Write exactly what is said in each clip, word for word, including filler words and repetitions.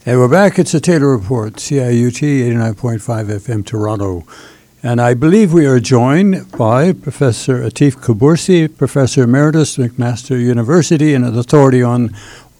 Hey, we're back. It's the Taylor Report, C I U T eighty-nine point five F M, Toronto. And I believe we are joined by Professor Atif Kubursi, Professor Emeritus, McMaster University, and an authority on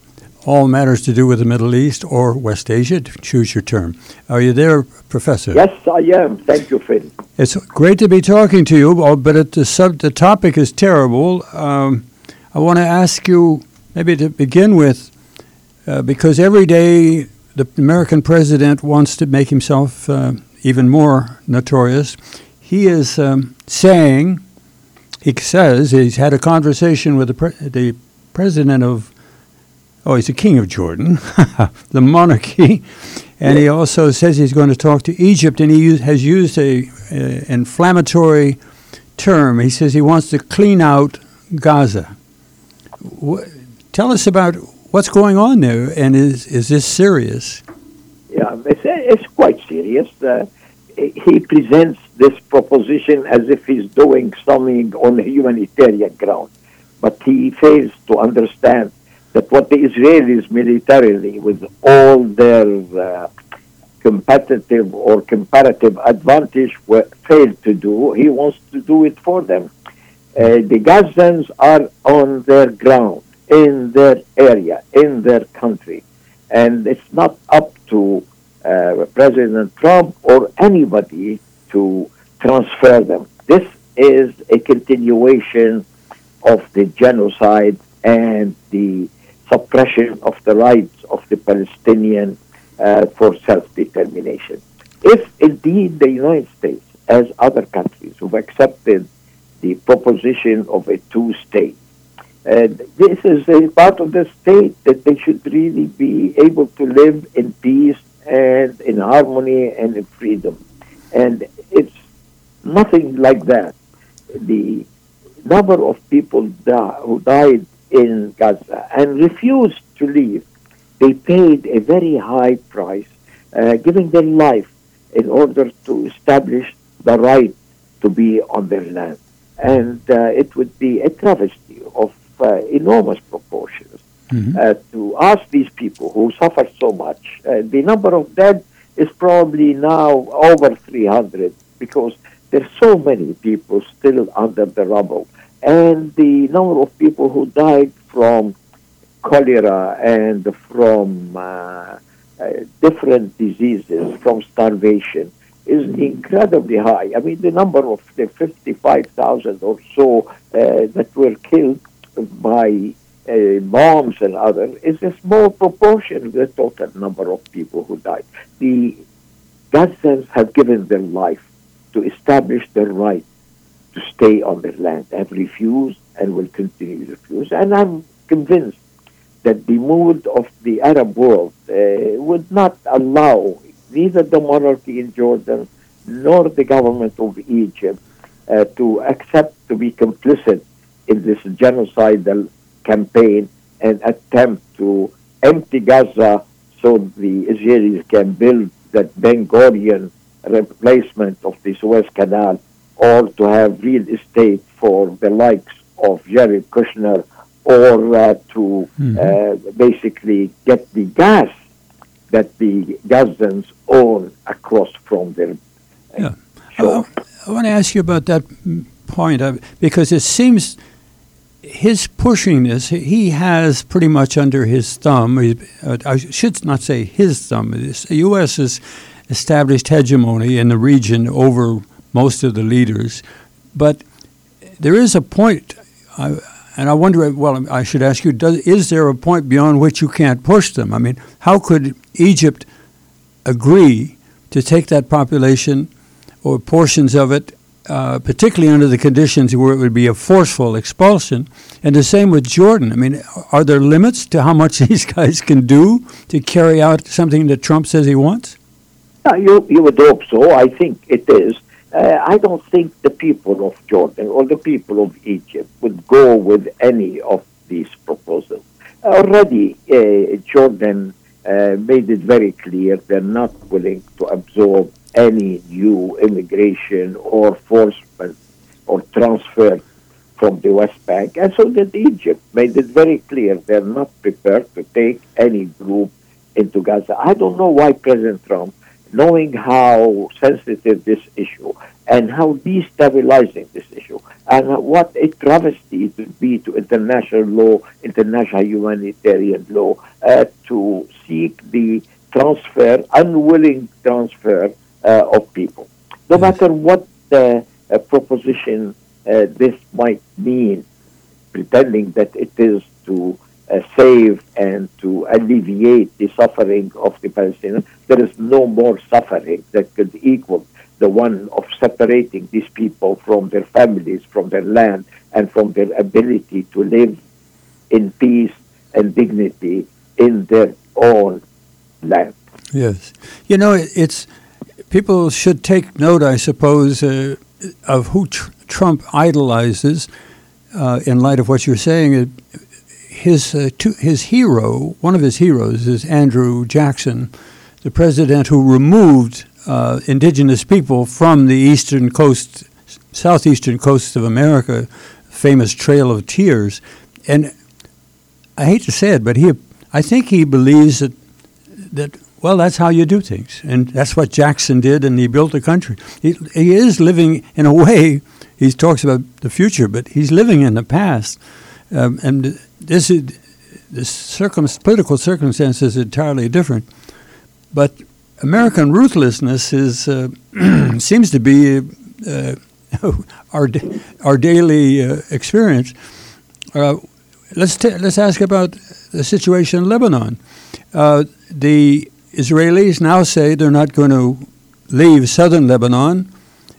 all matters to do with the Middle East or West Asia. Choose your term. Are you there, Professor? Yes, I am. Thank you, Phil. It's great to be talking to you, but it, the, sub, the topic is terrible. Um, I want to ask you, maybe to begin with, uh, because every day the American president wants to make himself uh, even more notorious. He is um, saying, he says, he's had a conversation with the, pre- the president of, oh, he's the king of Jordan, the monarchy, and he also says he's going to talk to Egypt, and he use, has used a, a inflammatory term. He says he wants to clean out Gaza. What, tell us about what's going on there, and is is this serious? Yeah, it's, it's quite serious. Uh, he presents this proposition as if he's doing something on a humanitarian ground, but he fails to understand that what the Israelis militarily, with all their uh, competitive or comparative advantage, were, failed to do, he wants to do it for them. Uh, the Gazans are on their ground, in their area, in their country. And it's not up to uh, President Trump or anybody to transfer them. This is a continuation of the genocide and the suppression of the rights of the Palestinian uh, for self-determination. If indeed the United States, as other countries who've accepted the proposition of a two-state, Uh, this is a part of the state that they should really be able to live in peace and in harmony and in freedom. And it's nothing like that. The number of people die, who died in Gaza and refused to leave, they paid a very high price, uh, giving their life in order to establish the right to be on their land. And uh, it would be a travesty of Uh, enormous proportions mm-hmm. uh, to ask these people who suffered so much. Uh, the number of dead is probably now over three hundred because there's so many people still under the rubble. And the number of people who died from cholera and from uh, uh, different diseases, from starvation, is incredibly high. I mean, the number of the fifty-five thousand or so uh, that were killed by uh, bombs and others is a small proportion of the total number of people who died. The Gazans have given their life to establish their right to stay on their land, have refused and will continue to refuse. And I'm convinced that the mood of the Arab world uh, would not allow neither the monarchy in Jordan nor the government of Egypt uh, to accept to be complicit in this genocidal campaign and attempt to empty Gaza so the Israelis can build that Ben Gurion replacement of the Suez Canal, or to have real estate for the likes of Jared Kushner, or uh, to mm-hmm. uh, basically get the gas that the Gazans own across from their uh, yeah. shore. I, I want to ask you about that point, uh, because it seems his pushing this, he has pretty much under his thumb, uh, I should not say his thumb, the U S has established hegemony in the region over most of the leaders. But there is a point, uh, and I wonder, well, I should ask you, does, is there a point beyond which you can't push them? I mean, how could Egypt agree to take that population or portions of it, Uh, particularly under the conditions where it would be a forceful expulsion, and the same with Jordan? I mean, are there limits to how much these guys can do to carry out something that Trump says he wants? Yeah, you, you would hope so. I think it is. Uh, I don't think the people of Jordan or the people of Egypt would go with any of these proposals. Already, uh, Jordan uh, made it very clear they're not willing to absorb any new immigration or forcement or transfer from the West Bank. And so did Egypt, made it very clear they're not prepared to take any group into Gaza. I don't know why President Trump, knowing how sensitive this issue and how destabilizing this issue, and what a travesty it would be to international law, international humanitarian law, uh, to seek the transfer, unwilling transfer uh, of people. No matter what the uh, proposition uh, this might mean, pretending that it is to uh, save and to alleviate the suffering of the Palestinians, there is no more suffering that could equal the one of separating these people from their families, from their land, and from their ability to live in peace and dignity in their own land. Yes. You know, it, it's people should take note, I suppose, uh, of who tr- Trump idolizes uh, in light of what you're saying. Uh, his, uh, two, his hero, one of his heroes is Andrew Jackson, the president who removed uh, indigenous people from the eastern coast, southeastern coast of America, famous Trail of Tears. And I hate to say it, but he, I think he believes that, that well, that's how you do things. And that's what Jackson did, and he built a country. He, he is living, in a way, he talks about the future, but he's living in the past. Um, and this is, the circum, political circumstance is entirely different. But American ruthlessness is uh, seems to be uh, our our daily uh, experience. Uh, let's ta- let's ask about the situation in Lebanon. Uh, the Israelis now say they're not going to leave southern Lebanon,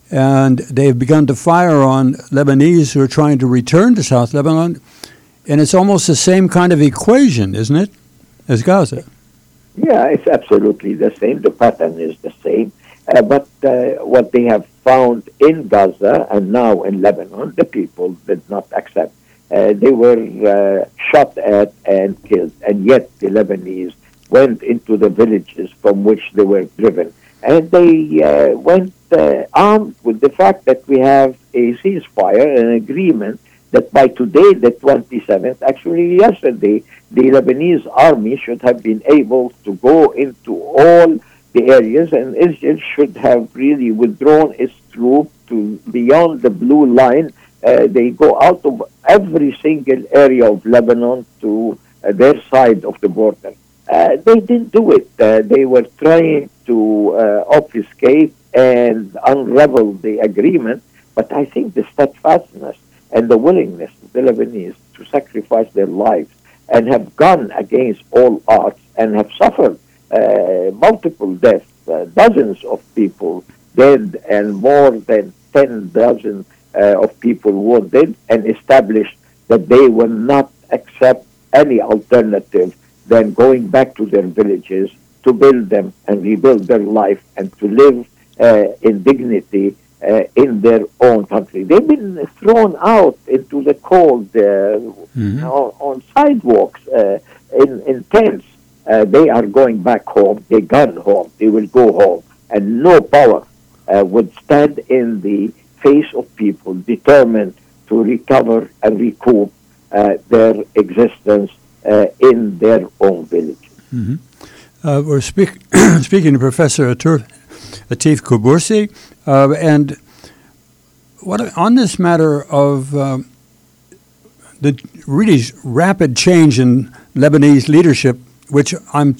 and they've begun to fire on Lebanese who are trying to return to South Lebanon. And it's almost the same kind of equation, isn't it, as Gaza? Yeah, it's absolutely the same. The pattern is the same. Uh, but uh, what they have found in Gaza and now in Lebanon, the people did not accept. Uh, they were uh, shot at and killed, and yet the Lebanese went into the villages from which they were driven. And they uh, went uh, armed with the fact that we have a ceasefire, an agreement that by today, the twenty-seventh, actually yesterday, the Lebanese army should have been able to go into all the areas, and Israel should have really withdrawn its troops to beyond the blue line. Uh, they go out of every single area of Lebanon to uh, their side of the border. Uh, they didn't do it. Uh, they were trying to uh, obfuscate and unravel the agreement, but I think the steadfastness and the willingness of the Lebanese to sacrifice their lives and have gone against all odds and have suffered uh, multiple deaths, uh, dozens of people dead and more than ten dozen uh, of people wounded, and established that they will not accept any alternative than going back to their villages to build them and rebuild their life and to live uh, in dignity uh, in their own country. They've been thrown out into the cold uh, mm-hmm. on, on sidewalks, uh, in, in tents. Uh, they are going back home. They gone home. They will go home. And no power uh, would stand in the face of people determined to recover and recoup uh, their existence uh, in their own village. Mm-hmm. Uh, we're speak- speaking to Professor Atur- Atif Kubursi, uh, and what on this matter of uh, the really rapid change in Lebanese leadership, which I'm,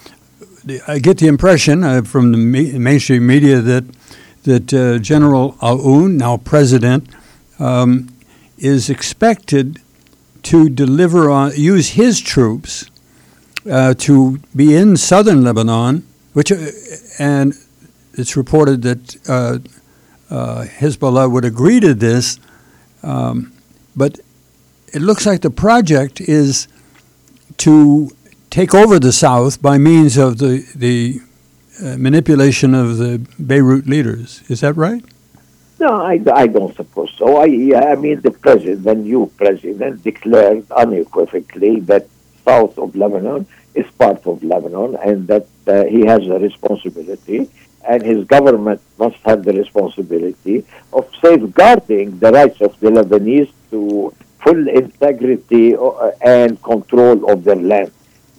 I get the impression uh, from the ma- mainstream media that that uh, General Aoun, now president, um, is expected to deliver on use his troops uh, to be in southern Lebanon, which uh, and it's reported that uh, uh, Hezbollah would agree to this, um, but it looks like the project is to take over the south by means of the the uh, manipulation of the Beirut leaders. Is that right? No, I, I don't suppose so. I, I mean, the president, the new president, declared unequivocally that south of Lebanon is part of Lebanon and that uh, he has a responsibility, and his government must have the responsibility of safeguarding the rights of the Lebanese to full integrity and control of their land.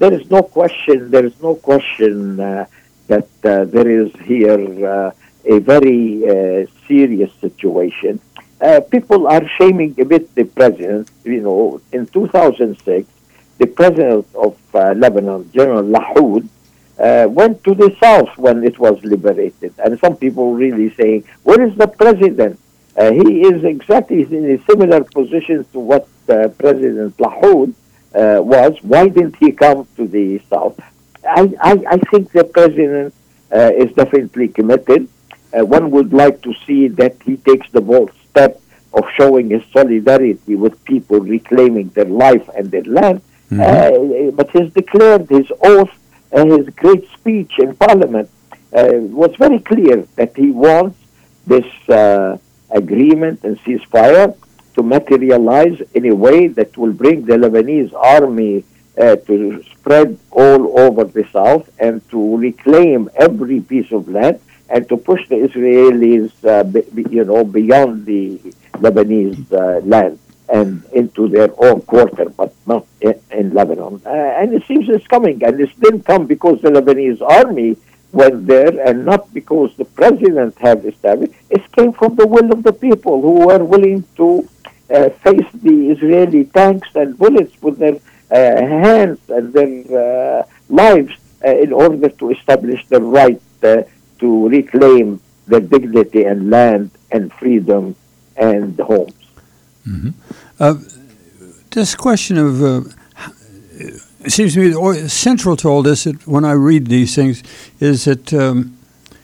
there is no question, there is no question uh, that uh, there is here uh, a very uh, serious situation. Uh, people are shaming a bit the president. You know, in two thousand six, the president of uh, Lebanon, General Lahoud, uh, went to the south when it was liberated. And some people really saying, where is the president? Uh, he is exactly in a similar position to what uh, President Lahoud uh, was. Why didn't he come to the south? I, I, I think the president uh, is definitely committed. Uh, one would like to see that he takes the bold step of showing his solidarity with people reclaiming their life and their land. Mm-hmm. Uh, but he's declared his oath and his great speech in Parliament uh, was very clear that he wants this uh, agreement and ceasefire to materialize in a way that will bring the Lebanese army uh, to spread all over the south and to reclaim every piece of land and to push the Israelis, uh, be, you know, beyond the Lebanese uh, land and into their own quarter, but not in, in Lebanon. Uh, and it seems it's coming, and it didn't come because the Lebanese army went there and not because the president had established. It came from the will of the people who were willing to uh, face the Israeli tanks and bullets with their uh, hands and their uh, lives uh, in order to establish the right uh, to reclaim their dignity and land and freedom and homes. Mm-hmm. Uh, this question of, uh, it seems to me, the central to all this, that when I read these things, is that, um,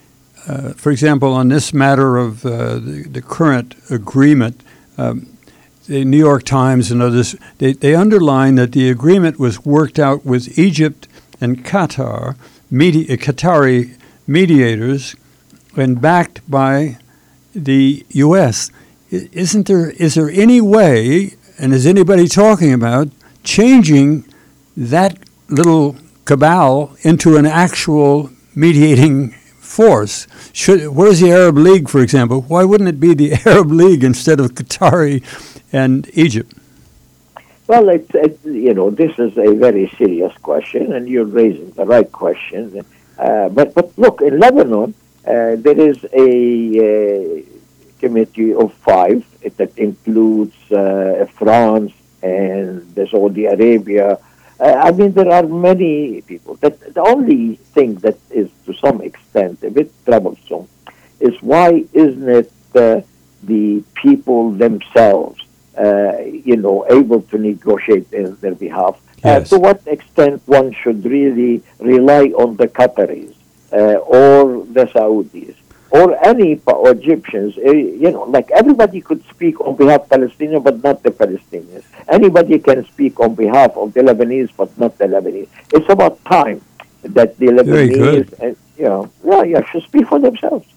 uh, for example, on this matter of uh, the, the current agreement, um, the New York Times and others, they, they underline that the agreement was worked out with Egypt and Qatar, medi- Qatari mediators, and backed by the U S Isn't there? Is there any way, and is anybody talking about changing that little cabal into an actual mediating force? Should, where's the Arab League, for example? Why wouldn't it be the Arab League instead of Qatari and Egypt? Well, it, it, you know, this is a very serious question, and you're raising the right question. Uh, but, but look, in Lebanon, uh, there is a... Uh, committee of five that includes uh, France and Saudi Arabia. Uh, I mean, there are many people. That the only thing that is, to some extent, a bit troublesome is why isn't it uh, the people themselves, uh, you know, able to negotiate in their behalf? Yes. Uh, to what extent one should really rely on the Qataris uh, or the Saudis? Or any or Egyptians, you know, like everybody could speak on behalf of Palestinians, but not the Palestinians. Anybody can speak on behalf of the Lebanese, but not the Lebanese. It's about time that the Lebanese, uh, you know, yeah, yeah, should speak for themselves.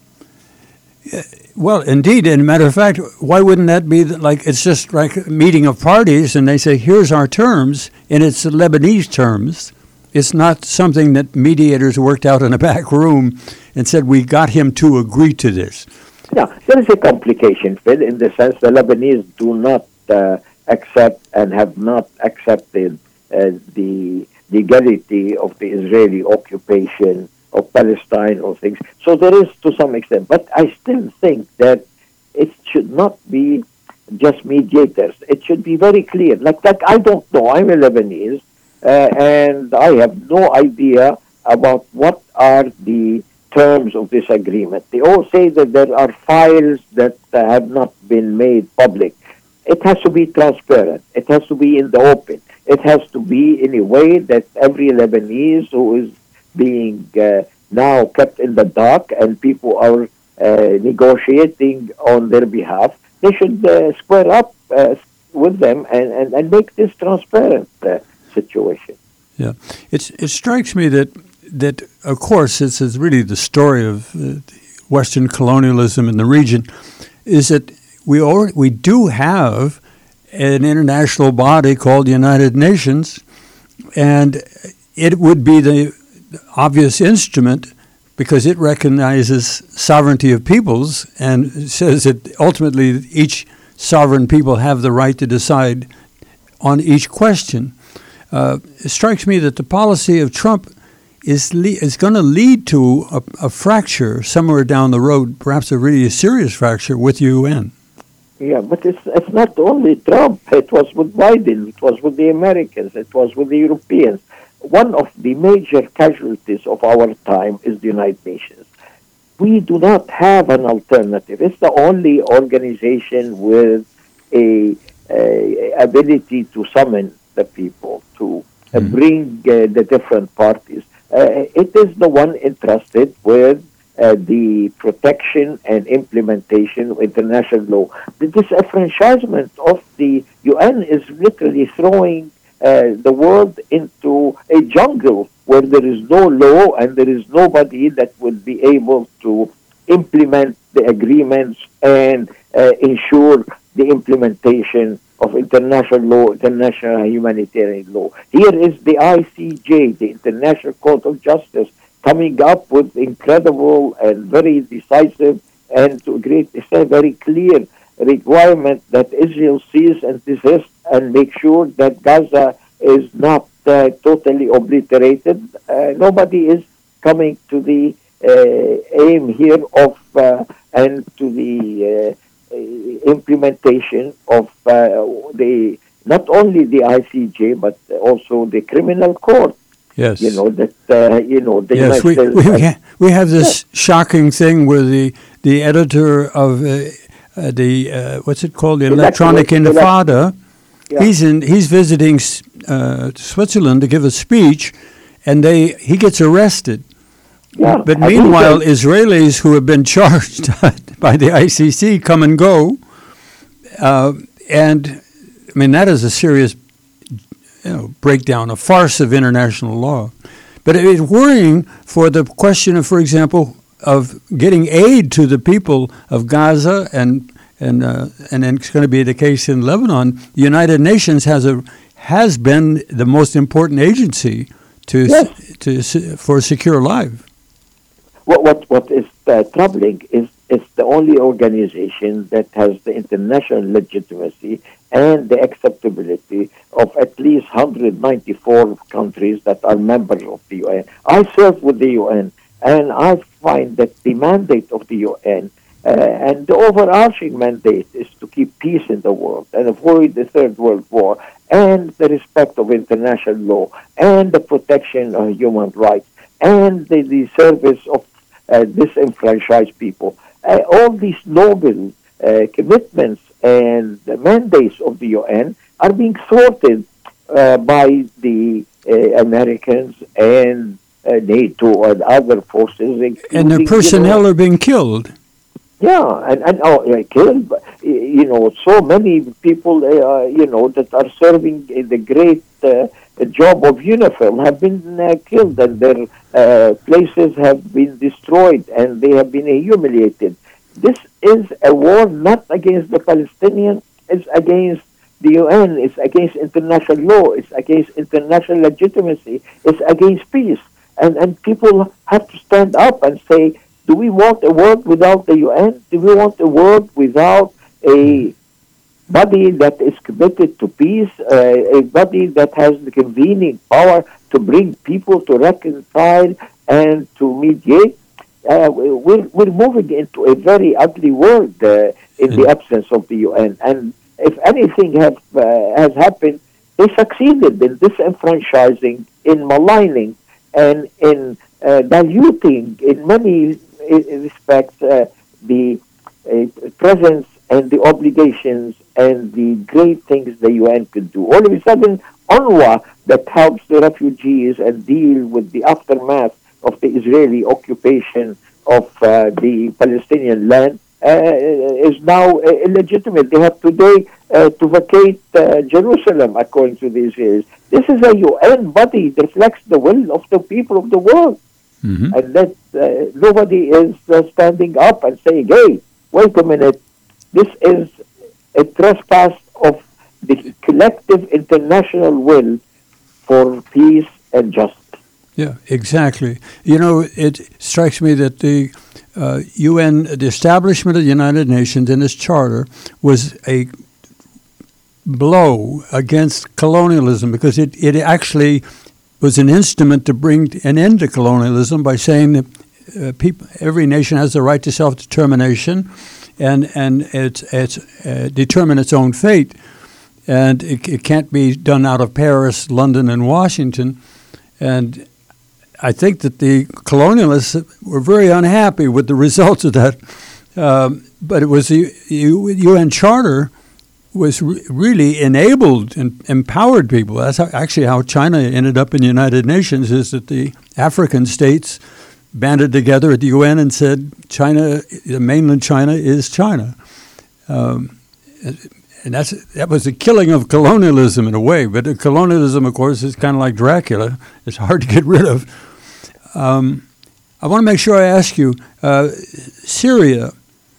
Yeah, well, indeed, and matter of fact, why wouldn't that be the, like it's just like a meeting of parties, and they say, "Here's our terms," and it's the Lebanese terms. It's not something that mediators worked out in a back room and said, we got him to agree to this. Yeah, there is a complication, Phil, in the sense the Lebanese do not uh, accept and have not accepted uh, the legality of the Israeli occupation of Palestine or things. So there is to some extent. But I still think that it should not be just mediators. It should be very clear. Like, like I don't know. I'm a Lebanese. Uh, and I have no idea about what are the terms of this agreement. They all say that there are files that uh, have not been made public. It has to be transparent. It has to be in the open. It has to be in a way that every Lebanese who is being uh, now kept in the dark and people are uh, negotiating on their behalf, they should uh, square up uh, with them and, and, and make this transparent. Uh, situation. Yeah, it's, it strikes me that, that of course, this is really the story of uh, Western colonialism in the region, is that we already, we do have an international body called the United Nations, and it would be the obvious instrument because it recognizes sovereignty of peoples and says that ultimately each sovereign people have the right to decide on each question. uh, it strikes me that the policy of Trump is le- is going to lead to a, a fracture somewhere down the road, perhaps a really serious fracture with the U N. Yeah, but it's it's not only Trump. It was with Biden. It was with the Americans. It was with the Europeans. One of the major casualties of our time is the United Nations. We do not have an alternative. It's the only organization with a, a ability to summon the people, to uh, bring uh, the different parties. Uh, it is the one entrusted with uh, the protection and implementation of international law. The disenfranchisement of the U N is literally throwing uh, the world into a jungle where there is no law and there is nobody that will be able to implement the agreements and uh, ensure the implementation of international law, international humanitarian law. Here is the I C J, the International Court of Justice, coming up with incredible and very decisive and to a great extent very clear requirement that Israel cease and desist and make sure that Gaza is not uh, totally obliterated. Uh, nobody is coming to the uh, aim here of uh, and to the uh, implementation of uh, the not only the I C J but also the criminal court. Yes, you know that uh, you know the yes we we, ha- we have this yeah. shocking thing where the the editor of uh, uh, the uh, what's it called the Electronic Intifada. Yeah. He's in. He's visiting uh, Switzerland to give a speech, and they he gets arrested. Yeah, but meanwhile, Israelis who have been charged by the I C C come and go, uh, and I mean that is a serious, you know, breakdown, a farce of international law. But it is worrying for the question of, for example, of getting aid to the people of Gaza and. And uh, and it's going to be the case in Lebanon. The United Nations has a has been the most important agency to yes. to for a secure life. What what what is uh, troubling is it's the only organization that has the international legitimacy and the acceptability of at least one hundred ninety-four countries that are members of the U N. I serve with the U N, and I find that the mandate of the U N. Uh, and the overarching mandate is to keep peace in the world and avoid the Third World War and the respect of international law and the protection of human rights and the, the service of uh, disenfranchised people. Uh, all these noble uh, commitments and the mandates of the U N are being thwarted uh, by the uh, Americans and uh, NATO and other forces. And their personnel you know, are being killed. Yeah, and, and oh, uh, killed, you know, so many people, uh, you know, that are serving the great uh, job of UNIFIL have been uh, killed and their uh, places have been destroyed and they have been humiliated. This is a war not against the Palestinians, it's against the U N, it's against international law, it's against international legitimacy, it's against peace. And, and people have to stand up and say, do we want a world without the U N? Do we want a world without a body that is committed to peace, uh, a body that has the convening power to bring people to reconcile and to mediate? Uh, we're, we're moving into a very ugly world uh, in the absence of the U N. And if anything have, uh, has happened, they succeeded in disenfranchising, in maligning, and in uh, diluting in many respects uh, the uh, presence and the obligations and the great things the U N could do. All of a sudden, UNRWA that helps the refugees and deal with the aftermath of the Israeli occupation of uh, the Palestinian land uh, is now uh, illegitimate. They have today uh, to vacate uh, Jerusalem, according to the Israelis. This is a U N body that reflects the will of the people of the world. Mm-hmm. And that uh, nobody is uh, standing up and saying, hey, wait a minute, this is a trespass of the collective international will for peace and justice. Yeah, exactly. You know, it strikes me that the uh, U N, the establishment of the United Nations and its charter was a blow against colonialism because it, it actually was an instrument to bring an end to colonialism by saying that uh, people, every nation has the right to self-determination and, and it's, it's, uh, determine its own fate. And it, it can't be done out of Paris, London, and Washington. And I think that the colonialists were very unhappy with the results of that. Um, but it was the U N Charter was re- really enabled and empowered people. That's how, actually how China ended up in the United Nations, is that the African states banded together at the U N and said, China, mainland China is China. Um, and that's that was the killing of colonialism in a way. But the colonialism, of course, is kind of like Dracula. It's hard to get rid of. Um, I want to make sure I ask you, uh, Syria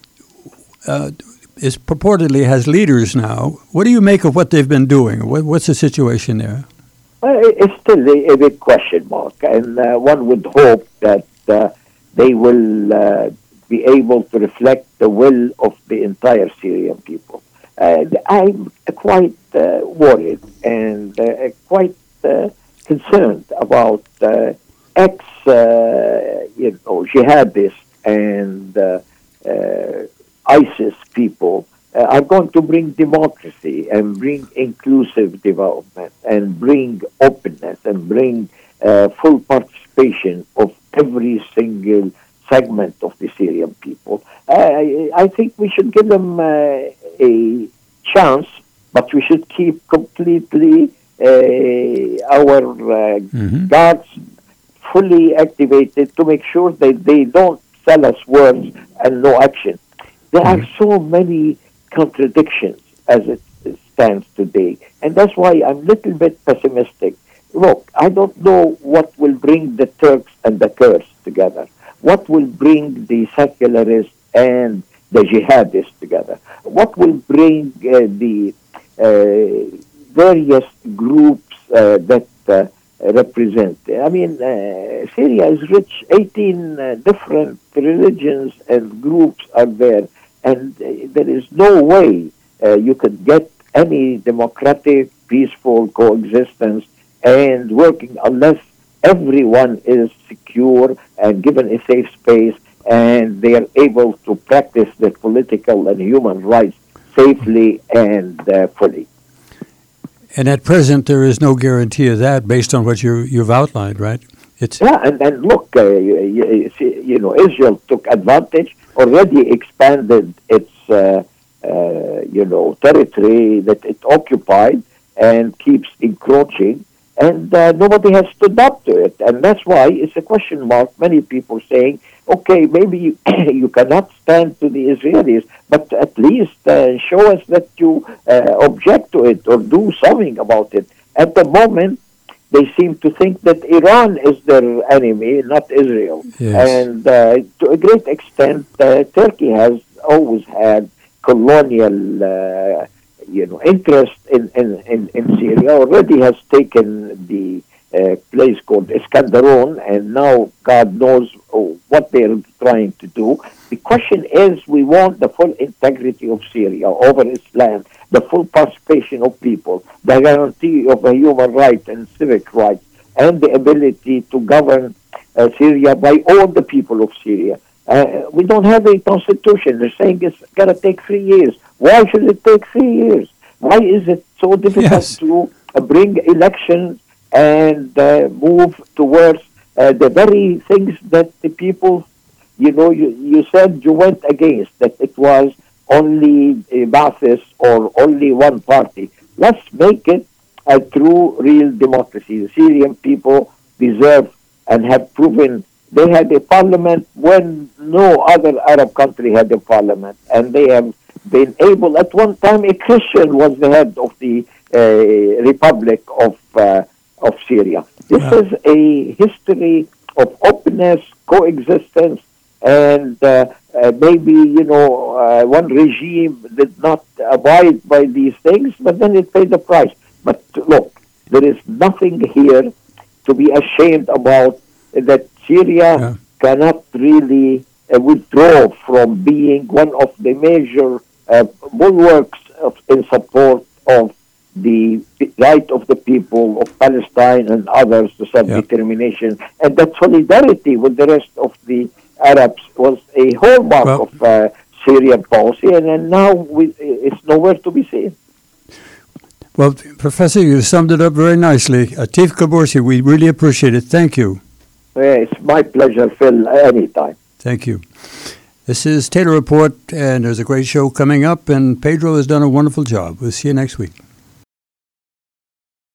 uh, is purportedly has leaders now. What do you make of what they've been doing? What, what's the situation there? Well, it's still a, a big question mark, and uh, one would hope that uh, they will uh, be able to reflect the will of the entire Syrian people. Uh, I'm quite uh, worried and uh, quite uh, concerned about uh, ex, uh, you know, jihadists and uh, uh, ISIS people uh, are going to bring democracy and bring inclusive development and bring openness and bring uh, full participation of every single segment of the Syrian people. I, I think we should give them uh, a chance, but we should keep completely uh, our uh, mm-hmm. guards fully activated to make sure that they don't sell us words and no action. There mm-hmm. are so many contradictions as it stands today, and that's why I'm a little bit pessimistic. Look, I don't know what will bring the Turks and the Kurds together, what will bring the secularists and the jihadists together, what will bring uh, the uh, various groups uh, that uh, represent. I mean, uh, Syria is rich, eighteen uh, different religions and groups are there, and uh, there is no way uh, you could get any democratic, peaceful coexistence and working unless everyone is secure and given a safe space and they are able to practice their political and human rights safely and uh, fully. And at present, there is no guarantee of that based on what you, you've outlined, right? It's yeah, and, and look, uh, you, you know, Israel took advantage, already expanded its, uh, uh, you know, territory that it occupied and keeps encroaching. And uh, nobody has stood up to it. And that's why it's a question mark. Many people saying, okay, maybe you, you cannot stand to the Israelis, but at least uh, show us that you uh, object to it or do something about it. At the moment, they seem to think that Iran is their enemy, not Israel. Yes. And uh, to a great extent, uh, Turkey has always had colonial uh, you know, interest in, in, in, in Syria, already has taken the uh, place called Iskandarun, and now God knows oh, what they're trying to do. The question is, we want the full integrity of Syria over its land, the full participation of people, the guarantee of a human rights and civic rights, and the ability to govern uh, Syria by all the people of Syria. Uh, we don't have a constitution. They're saying it's going to take three years. Why should it take three years? Why is it so difficult yes. to uh, bring elections and uh, move towards uh, the very things that the people, you know, you, you said you went against, that it was only a Ba'athist or only one party. Let's make it a true, real democracy. The Syrian people deserve and have proven they had a parliament when no other Arab country had a parliament, and they have been able, at one time a Christian was the head of the uh, Republic of uh, of Syria. This yeah. is a history of openness, coexistence, and uh, uh, maybe, you know, uh, one regime did not abide by these things, but then it paid the price. But look, there is nothing here to be ashamed about, that Syria yeah. cannot really uh, withdraw from being one of the major uh, bulwarks of, in support of the right of the people of Palestine and others to self-determination, yeah. and that solidarity with the rest of the Arabs was a hallmark well, of uh, Syrian policy, and, and now we, it's nowhere to be seen. Well, Professor, you summed it up very nicely. Atif Kaborsi, we really appreciate it. Thank you. Yeah, it's my pleasure, Phil, anytime. Thank you. This is Taylor Report, and there's a great show coming up, and Pedro has done a wonderful job. We'll see you next week.